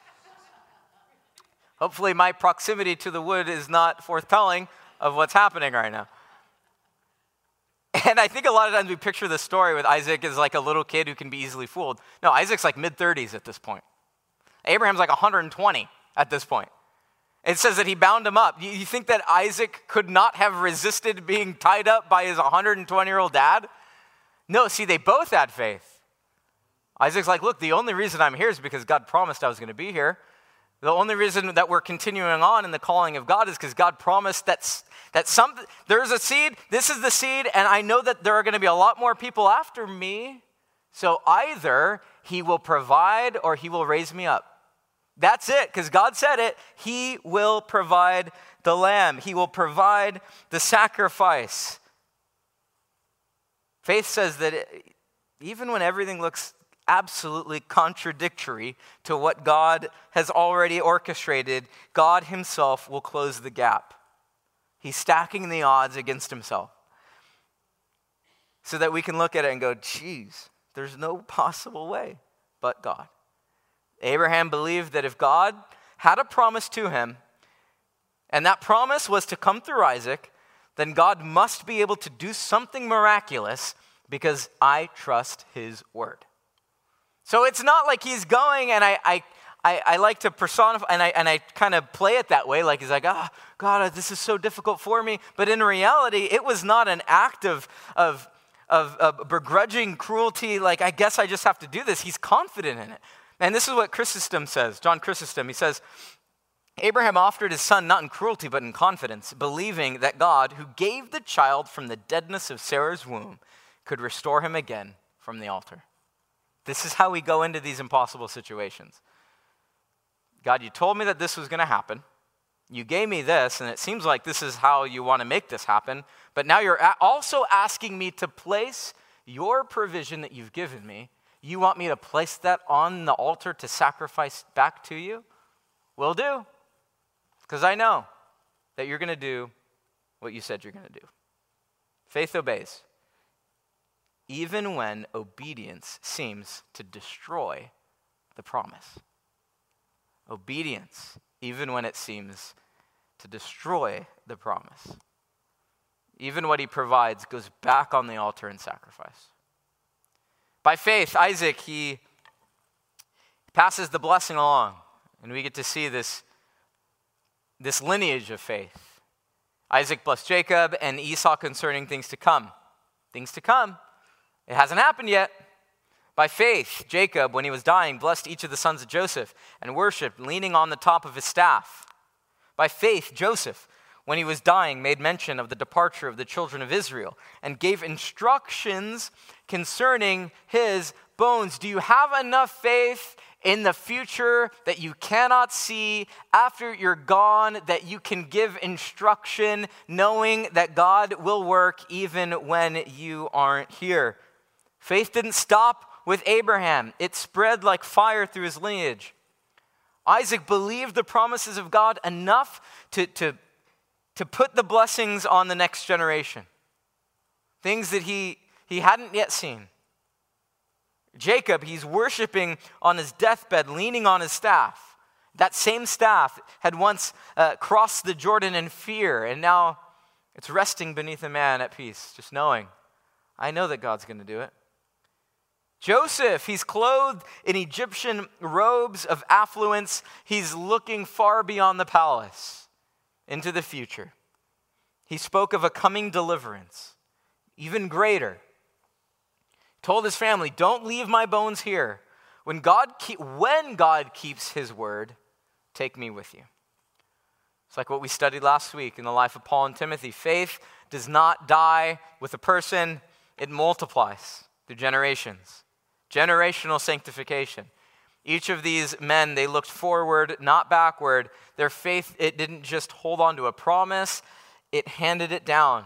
Hopefully my proximity to the wood is not forthtelling of what's happening right now. And I think a lot of times we picture this story with Isaac as like a little kid who can be easily fooled. No, Isaac's like mid-thirties at this point. Abraham's like one hundred twenty at this point. It says that he bound him up. You think that Isaac could not have resisted being tied up by his one hundred twenty-year-old dad? No, see, they both had faith. Isaac's like, look, the only reason I'm here is because God promised I was going to be here. The only reason that we're continuing on in the calling of God is because God promised that, that some, there's a seed, this is the seed, and I know that there are going to be a lot more people after me. So either he will provide or he will raise me up. That's it, because God said it. He will provide the lamb. He will provide the sacrifice. Faith says that it, even when everything looks absolutely contradictory to what God has already orchestrated, God himself will close the gap. He's stacking the odds against himself so that we can look at it and go, geez, there's no possible way but God. Abraham believed that if God had a promise to him, and that promise was to come through Isaac, then God must be able to do something miraculous because I trust his word. So it's not like he's going, and I I, I, I like to personify, and I and I kind of play it that way, like he's like, oh, God, this is so difficult for me. But in reality, it was not an act of, of, of, of begrudging cruelty, like, I guess I just have to do this. He's confident in it. And this is what Chrysostom says, John Chrysostom. He says, Abraham offered his son not in cruelty, but in confidence, believing that God, who gave the child from the deadness of Sarah's womb, could restore him again from the altar. This is how we go into these impossible situations. God, you told me that this was going to happen. You gave me this, and it seems like this is how you want to make this happen. But now you're also asking me to place your provision that you've given me. You want me to place that on the altar to sacrifice back to you? Will do. Because I know that you're going to do what you said you're going to do. Faith obeys, even when obedience seems to destroy the promise. Obedience, even when it seems to destroy the promise. Even what he provides goes back on the altar in sacrifice. By faith, Isaac, he passes the blessing along, and we get to see this, this lineage of faith. Isaac blessed Jacob and Esau concerning things to come. Things to come. It hasn't happened yet. By faith, Jacob, when he was dying, blessed each of the sons of Joseph and worshiped, leaning on the top of his staff. By faith, Joseph, when he was dying, made mention of the departure of the children of Israel and gave instructions concerning his bones. Do you have enough faith in the future that you cannot see after you're gone, that you can give instruction knowing that God will work even when you aren't here? Faith didn't stop with Abraham. It spread like fire through his lineage. Isaac believed the promises of God enough to, to, to put the blessings on the next generation. Things that he, he hadn't yet seen. Jacob, he's worshiping on his deathbed, leaning on his staff. That same staff had once uh, crossed the Jordan in fear, and now it's resting beneath a man at peace, just knowing, I know that God's going to do it. Joseph, he's clothed in Egyptian robes of affluence. He's looking far beyond the palace into the future. He spoke of a coming deliverance, even greater. Told his family, don't leave my bones here. When God, keep, when God keeps his word, take me with you. It's like what we studied last week in the life of Paul and Timothy. Faith does not die with a person. It multiplies through generations. Generational sanctification. Each of these men, they looked forward, not backward. Their faith, it didn't just hold on to a promise, it handed it down.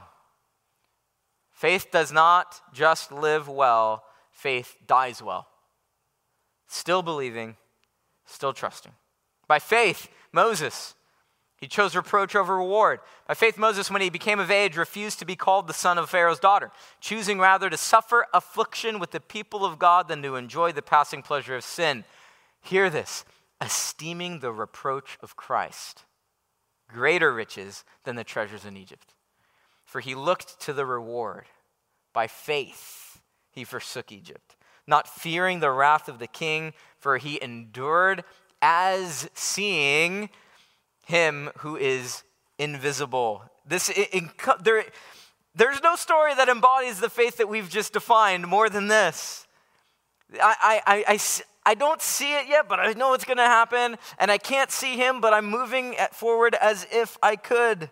Faith does not just live well, faith dies well. Still believing, still trusting. By faith, Moses, he chose reproach over reward. By faith, Moses, when he became of age, refused to be called the son of Pharaoh's daughter, choosing rather to suffer affliction with the people of God than to enjoy the passing pleasure of sin. Hear this, esteeming the reproach of Christ greater riches than the treasures in Egypt. For he looked to the reward. By faith, he forsook Egypt, not fearing the wrath of the king, for he endured as seeing him who is invisible. This in, in, there, there's no story that embodies the faith that we've just defined more than this. I, I, I, I don't see it yet, but I know it's going to happen. And I can't see him, but I'm moving forward as if I could.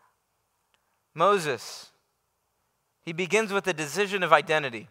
Moses, he begins with a decision of identity.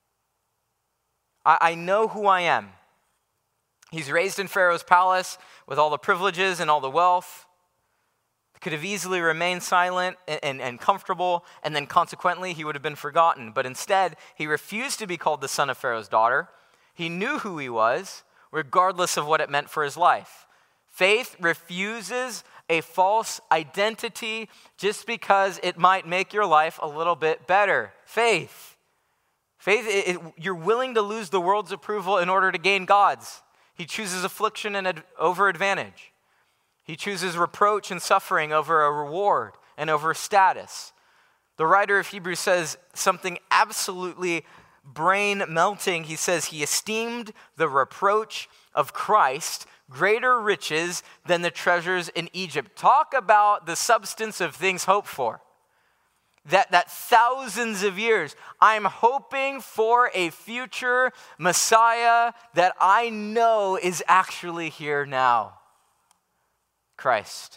I, I know who I am. He's raised in Pharaoh's palace with all the privileges and all the wealth. Could have easily remained silent and, and, and comfortable, and then consequently he would have been forgotten. But instead, he refused to be called the son of Pharaoh's daughter. He knew who he was, regardless of what it meant for his life. Faith refuses a false identity just because it might make your life a little bit better. Faith. Faith, it, it, you're willing to lose the world's approval in order to gain God's. He chooses affliction and ad, over advantage. He chooses reproach and suffering over a reward and over status. The writer of Hebrews says something absolutely brain-melting. He says he esteemed the reproach of Christ greater riches than the treasures in Egypt. Talk about the substance of things hoped for. That, that thousands of years, I'm hoping for a future Messiah that I know is actually here now. Christ.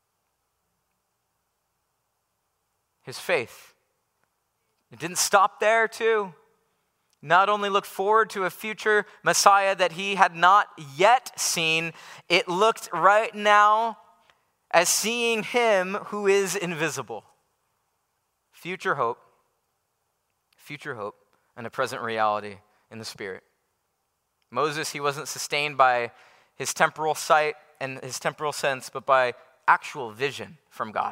His faith. It didn't stop there too. Not only looked forward to a future Messiah that he had not yet seen, it looked right now as seeing him who is invisible. Future hope, future hope, and a present reality in the Spirit. Moses, he wasn't sustained by his temporal sight and his temporal sense, but by actual vision from God.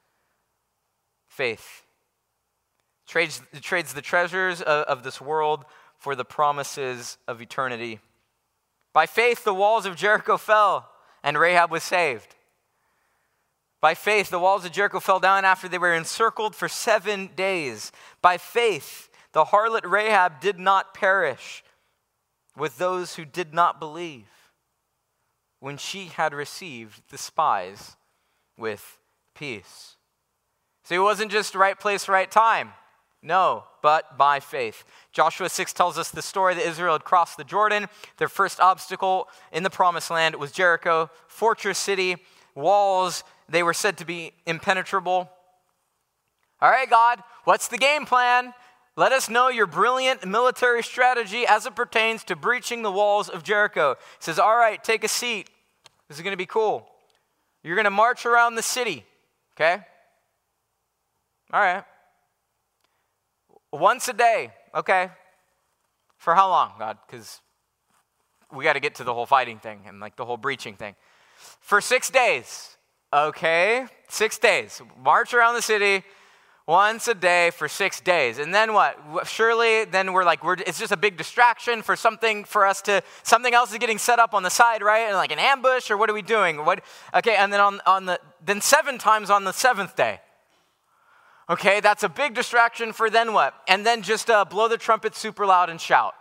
Faith. Trades, trades the treasures of, of this world for the promises of eternity. By faith, the walls of Jericho fell, and Rahab was saved. By faith, the walls of Jericho fell down after they were encircled for seven days. By faith, the harlot Rahab did not perish with those who did not believe, when she had received the spies with peace. So it wasn't just right place, right time. No, but by faith. Joshua six tells us the story that Israel had crossed the Jordan. Their first obstacle in the promised land was Jericho, fortress city, walls. They were said to be impenetrable. All right, God, what's the game plan? Let us know your brilliant military strategy as it pertains to breaching the walls of Jericho. He says, all right, take a seat. This is going to be cool. You're going to march around the city, okay? All right. Once a day, okay. For how long, God? Because we got to get to the whole fighting thing and like the whole breaching thing. For six days, okay. Six days. March around the city once a day for six days. And then what? Surely then we're like, we're, it's just a big distraction for something for us to, something else is getting set up on the side, right? And like an ambush, or what are we doing? What? Okay, and then on, on the, then seven times on the seventh day. Okay, that's a big distraction for then what? And then just uh, blow the trumpet super loud and shout.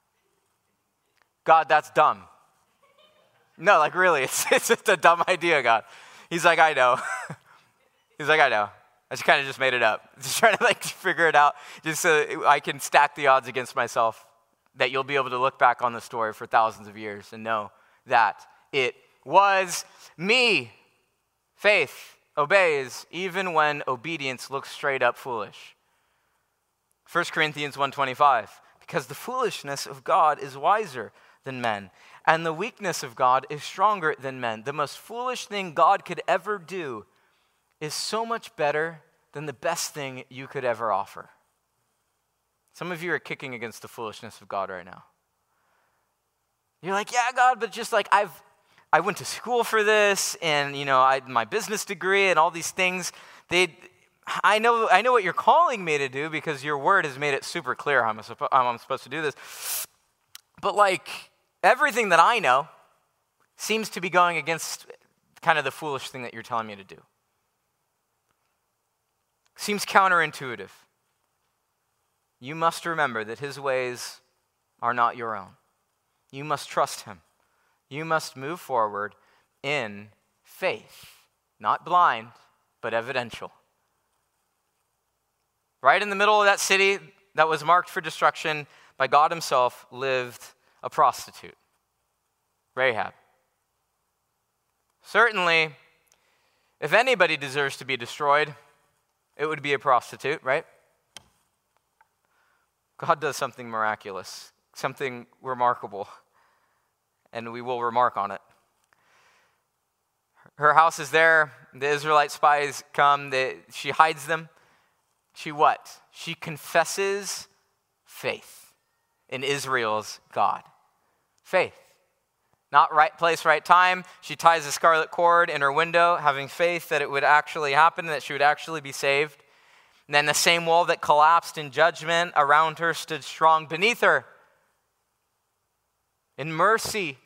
God, that's dumb. No, like really, it's, it's just a dumb idea, God. He's like, I know. He's like, I know. I just kind of just made it up. Just trying to like figure it out just so I can stack the odds against myself that you'll be able to look back on the story for thousands of years and know that it was me. Faith obeys even when obedience looks straight up foolish. First Corinthians one twenty-five, because the foolishness of God is wiser than men, and the weakness of God is stronger than men. The most foolish thing God could ever do is so much better than the best thing you could ever offer. Some of you are kicking against the foolishness of God right now. You're like, yeah, God, but just like I've, I went to school for this, and you know, I my business degree and all these things. They, I know, I know what you're calling me to do because your word has made it super clear how I'm, how I'm supposed to do this. But like everything that I know seems to be going against kind of the foolish thing that you're telling me to do. Seems counterintuitive. You must remember that his ways are not your own. You must trust him. You must move forward in faith, not blind, but evidential. Right in the middle of that city that was marked for destruction by God himself lived a prostitute. Rahab. Certainly, if anybody deserves to be destroyed, it would be a prostitute, right? God does something miraculous, something remarkable, and we will remark on it. Her house is there. The Israelite spies come. They, she hides them. She what? She confesses faith in Israel's God. Faith. Not right place, right time. She ties a scarlet cord in her window, having faith that it would actually happen, that she would actually be saved. And then the same wall that collapsed in judgment around her stood strong beneath her. In mercy.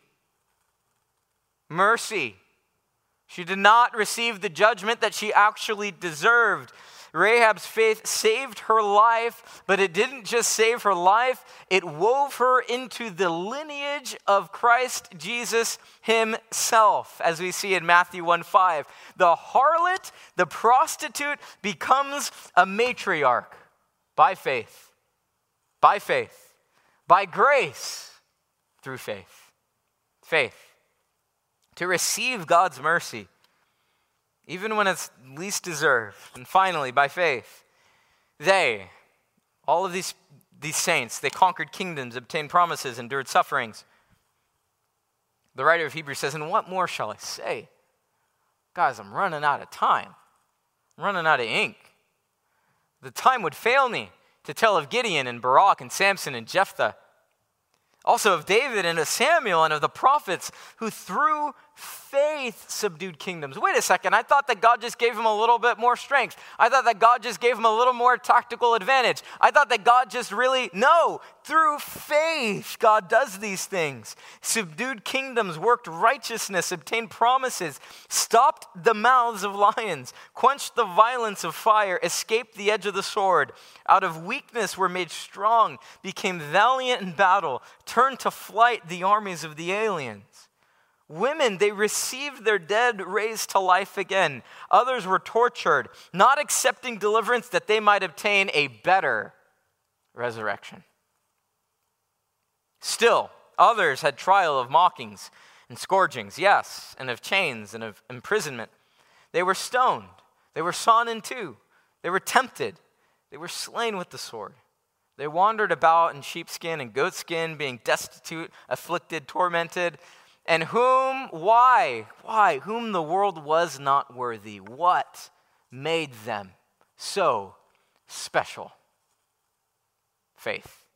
Mercy. She did not receive the judgment that she actually deserved. Rahab's faith saved her life, but it didn't just save her life, it wove her into the lineage of Christ Jesus himself, as we see in Matthew one five. The harlot, the prostitute, becomes a matriarch by faith, by faith, by grace, through faith. Faith. To receive God's mercy, even when it's least deserved. And finally, by faith, they, all of these, these saints, they conquered kingdoms, obtained promises, endured sufferings. The writer of Hebrews says, and what more shall I say? Guys, I'm running out of time. I'm running out of ink. The time would fail me to tell of Gideon and Barak and Samson and Jephthah. Also of David and of Samuel and of the prophets who through faith subdued kingdoms. Wait a second, I thought that God just gave him a little bit more strength. I thought that God just gave him a little more tactical advantage. I thought that God just really, no, through faith God does these things. Subdued kingdoms, worked righteousness, obtained promises, stopped the mouths of lions, quenched the violence of fire, escaped the edge of the sword. Out of weakness were made strong, became valiant in battle, turned to flight the armies of the aliens. Women, they received their dead raised to life again. Others were tortured, not accepting deliverance that they might obtain a better resurrection. Still, others had trial of mockings and scourgings, yes, and of chains and of imprisonment. They were stoned. They were sawn in two. They were tempted. They were slain with the sword. They wandered about in sheepskin and goatskin, being destitute, afflicted, tormented. And whom, why, why, whom the world was not worthy. What made them so special? Faith.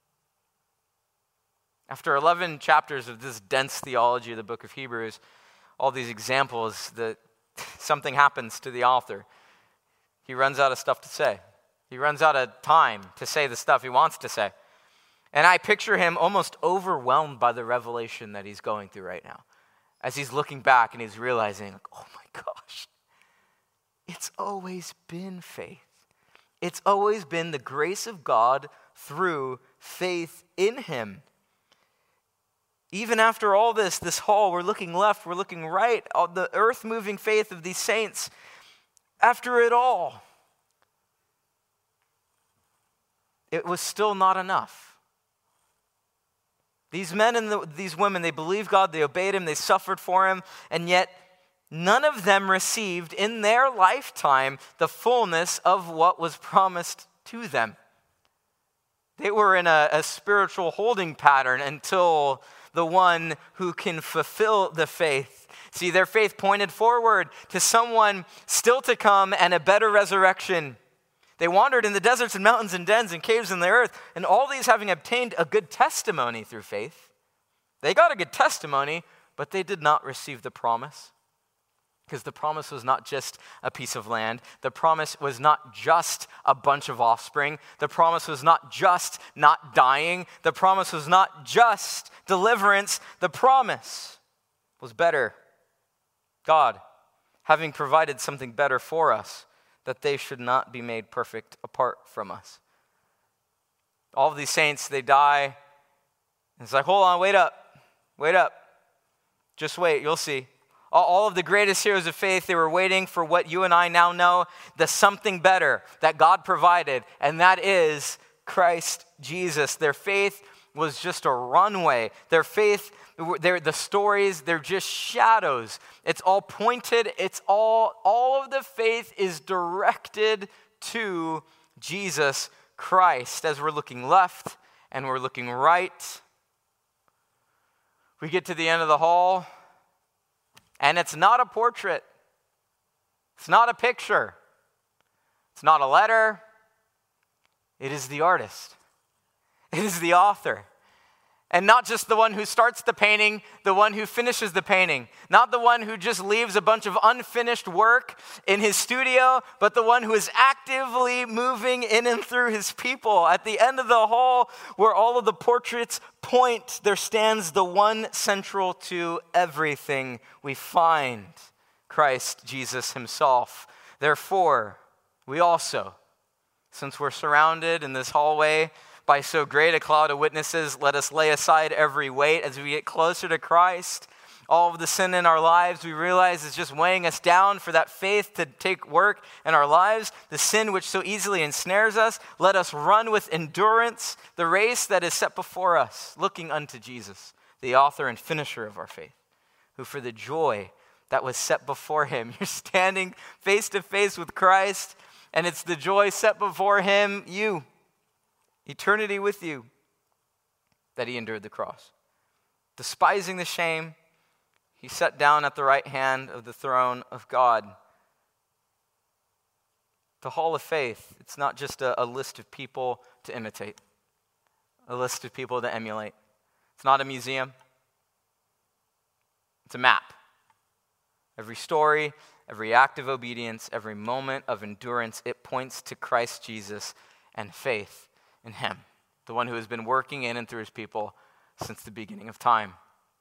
After eleven chapters of this dense theology of the book of Hebrews, all these examples that something happens to the author. He runs out of stuff to say. He runs out of time to say the stuff he wants to say. And I picture him almost overwhelmed by the revelation that he's going through right now. As he's looking back and he's realizing, like, oh my gosh, it's always been faith. It's always been the grace of God through faith in him. Even after all this, this hall, we're looking left, we're looking right, all the earth-moving faith of these saints, after it all, it was still not enough. These men and the, these women, they believed God, they obeyed him, they suffered for him, and yet none of them received in their lifetime the fullness of what was promised to them. They were in a, a spiritual holding pattern until the one who can fulfill the faith. See, their faith pointed forward to someone still to come and a better resurrection. They wandered in the deserts and mountains and dens and caves in the earth, and all these having obtained a good testimony through faith. They got a good testimony, but they did not receive the promise. Because the promise was not just a piece of land. The promise was not just a bunch of offspring. The promise was not just not dying. The promise was not just deliverance. The promise was better. God, having provided something better for us, that they should not be made perfect apart from us. All of these saints, they die. It's like, hold on, wait up. Wait up. Just wait, you'll see. All of the greatest heroes of faith, they were waiting for what you and I now know, the something better that God provided, and that is Christ Jesus. Their faith was just a runway. Their faith, their, the stories, they're just shadows. It's all pointed. It's all, all of the faith is directed to Jesus Christ. As we're looking left and we're looking right, we get to the end of the hall, and it's not a portrait. It's not a picture. It's not a letter. It is the artist. It is the author. And not just the one who starts the painting, the one who finishes the painting. Not the one who just leaves a bunch of unfinished work in his studio, but the one who is actively moving in and through his people. At the end of the hall, where all of the portraits point, there stands the one central to everything we find, Christ Jesus himself. Therefore, we also, since we're surrounded in this hallway by so great a cloud of witnesses, let us lay aside every weight as we get closer to Christ. All of the sin in our lives we realize is just weighing us down for that faith to take work in our lives. The sin which so easily ensnares us, let us run with endurance the race that is set before us, looking unto Jesus, the author and finisher of our faith, who for the joy that was set before him. You're standing face to face with Christ, and it's the joy set before him, you, eternity with you, that he endured the cross. Despising the shame, he sat down at the right hand of the throne of God. The hall of faith, it's not just a, a list of people to imitate, a list of people to emulate. It's not a museum. It's a map. Every story, every act of obedience, every moment of endurance, it points to Christ Jesus and faith in him, the one who has been working in and through his people since the beginning of time.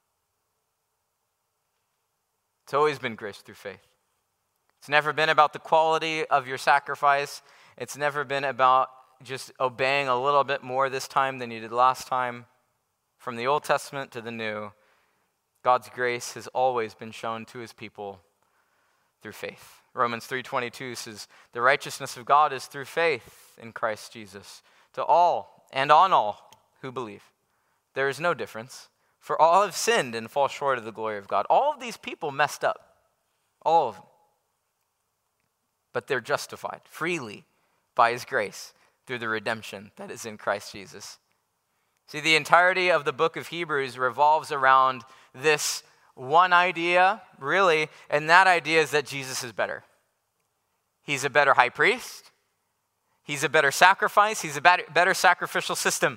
It's always been grace through faith. It's never been about the quality of your sacrifice. It's never been about just obeying a little bit more this time than you did last time. From the Old Testament to the New, God's grace has always been shown to his people through faith. Romans three twenty-two says, the righteousness of God is through faith in Christ Jesus to all and on all who believe. There is no difference, for all have sinned and fall short of the glory of God. All of these people messed up, all of them. But they're justified freely by his grace through the redemption that is in Christ Jesus. See, the entirety of the book of Hebrews revolves around this one idea, really, and that idea is that Jesus is better. He's a better high priest. He's a better sacrifice. He's a better, better sacrificial system.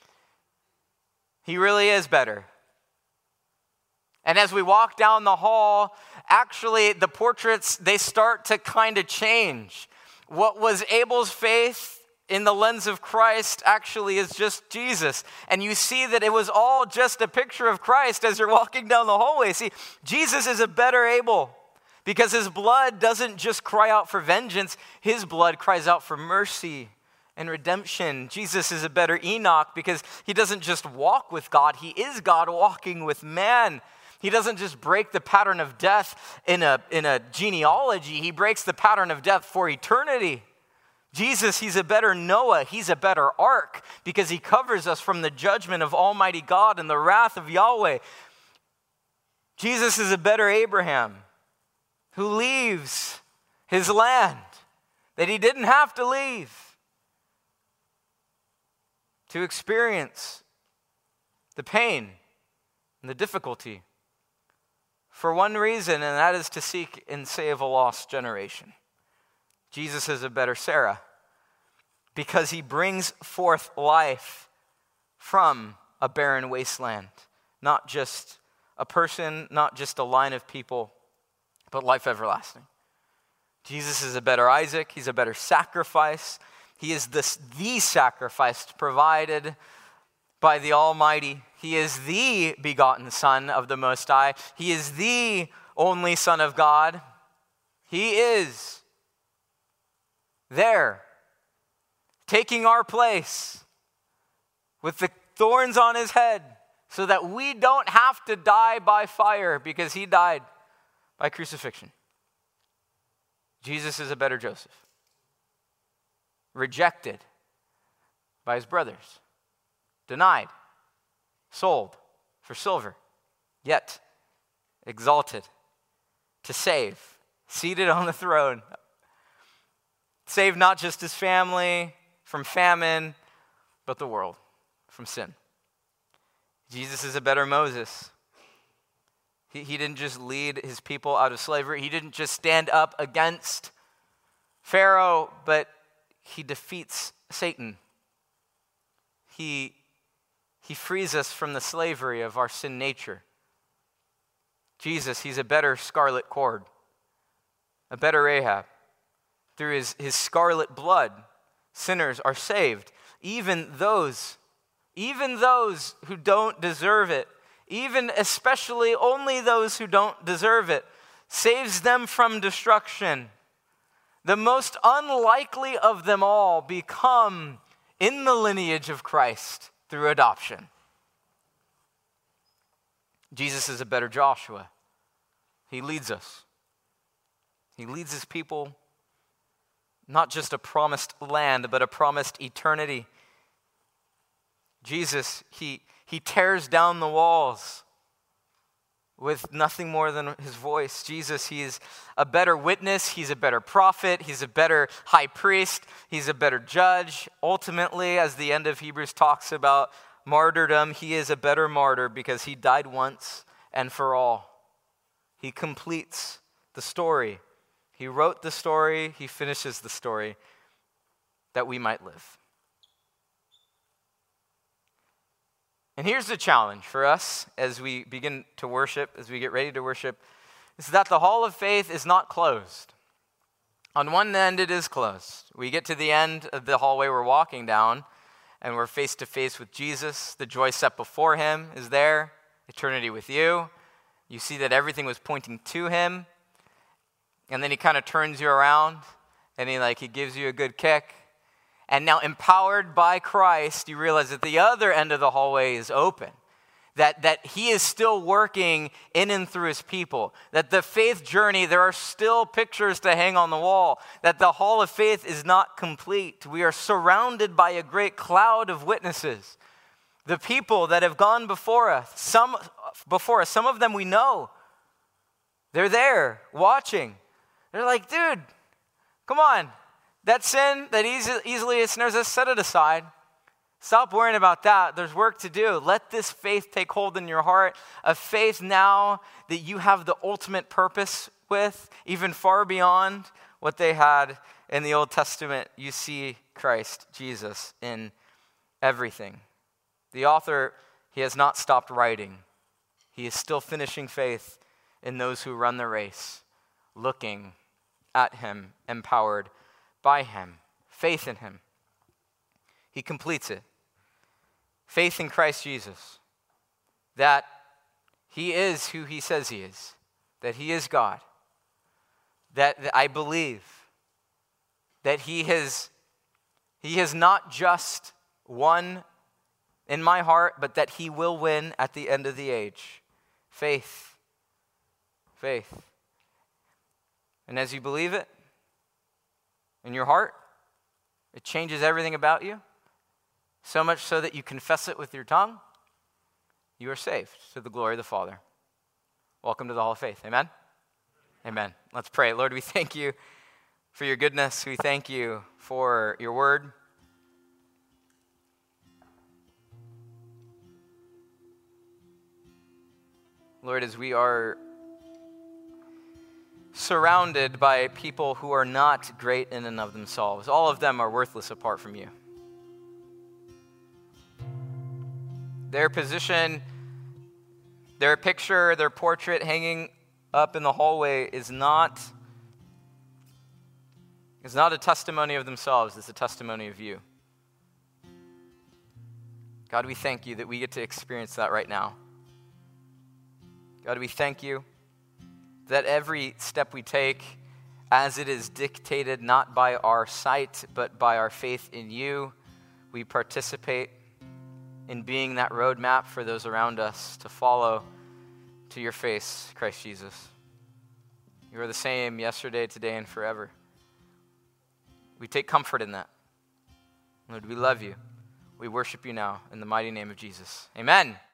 He really is better. And as we walk down the hall, actually the portraits, they start to kind of change. What was Abel's faith in the lens of Christ actually is just Jesus. And you see that it was all just a picture of Christ as you're walking down the hallway. See, Jesus is a better Abel because his blood doesn't just cry out for vengeance. His blood cries out for mercy and redemption. Jesus is a better Enoch because he doesn't just walk with God. He is God walking with man. He doesn't just break the pattern of death in a, in a genealogy. He breaks the pattern of death for eternity. Jesus, he's a better Noah. He's a better ark because he covers us from the judgment of Almighty God and the wrath of Yahweh. Jesus is a better Abraham who leaves his land that he didn't have to leave to experience the pain and the difficulty for one reason, and that is to seek and save a lost generation. Jesus is a better Sarah because he brings forth life from a barren wasteland. Not just a person, not just a line of people, but life everlasting. Jesus is a better Isaac. He's a better sacrifice. He is this, the sacrifice provided by the Almighty. He is the begotten Son of the Most High. He is the only Son of God. He is there, taking our place with the thorns on his head so that we don't have to die by fire because he died by crucifixion. Jesus is a better Joseph, rejected by his brothers, denied sold for silver, yet exalted to save, seated on the throne. Save not just his family from famine, but the world from sin. Jesus is a better Moses. He, he didn't just lead his people out of slavery. He didn't just stand up against Pharaoh, but he defeats Satan. He, he frees us from the slavery of our sin nature. Jesus, he's a better scarlet cord, a better Rahab. Through his, his scarlet blood, sinners are saved. Even those, even those who don't deserve it, even especially only those who don't deserve it, saves them from destruction. The most unlikely of them all become in the lineage of Christ through adoption. Jesus is a better Joshua. He leads us. He leads his people, not just a promised land, but a promised eternity. Jesus, he, he tears down the walls with nothing more than his voice. Jesus, he is a better witness. He's a better prophet. He's a better high priest. He's a better judge. Ultimately, as the end of Hebrews talks about martyrdom, he is a better martyr because he died once and for all. He completes the story. He wrote the story. He finishes the story that we might live. And here's the challenge for us as we begin to worship, as we get ready to worship, is that the hall of faith is not closed. On one end, it is closed. We get to the end of the hallway we're walking down, and we're face to face with Jesus. The joy set before him is there, eternity with you. You see that everything was pointing to him, and then he kind of turns you around, and he like he gives you a good kick. And now, empowered by Christ, you realize that the other end of the hallway is open. That, that he is still working in and through his people. That the faith journey, there are still pictures to hang on the wall. That the hall of faith is not complete. We are surrounded by a great cloud of witnesses. The people that have gone before us, some before us, some of them we know. They're there watching. They're like, dude, come on. That sin that easy, easily ensnares us, set it aside. Stop worrying about that. There's work to do. Let this faith take hold in your heart, a faith now that you have the ultimate purpose with, even far beyond what they had in the Old Testament. You see Christ, Jesus, in everything. The author, he has not stopped writing. He is still finishing faith in those who run the race, looking at him, empowered by him, faith in him. He completes it. Faith in Christ Jesus, that he is who he says he is, that he is God, that, that I believe that he has, he has not just won in my heart, but that he will win at the end of the age. Faith. Faith. And as you believe it in your heart, it changes everything about you. So much so that you confess it with your tongue, you are saved to the glory of the Father. Welcome to the Hall of Faith. Amen? Amen. Let's pray. Lord, we thank you for your goodness. We thank you for your word. Lord, as we are surrounded by people who are not great in and of themselves, all of them are worthless apart from you. Their position, their picture, their portrait hanging up in the hallway is not, is not a testimony of themselves. It's a testimony of you. God, we thank you that we get to experience that right now. God, we thank you that every step we take, as it is dictated not by our sight, but by our faith in you, we participate in being that roadmap for those around us to follow to your face, Christ Jesus. You are the same yesterday, today, and forever. We take comfort in that. Lord, we love you. We worship you now in the mighty name of Jesus. Amen.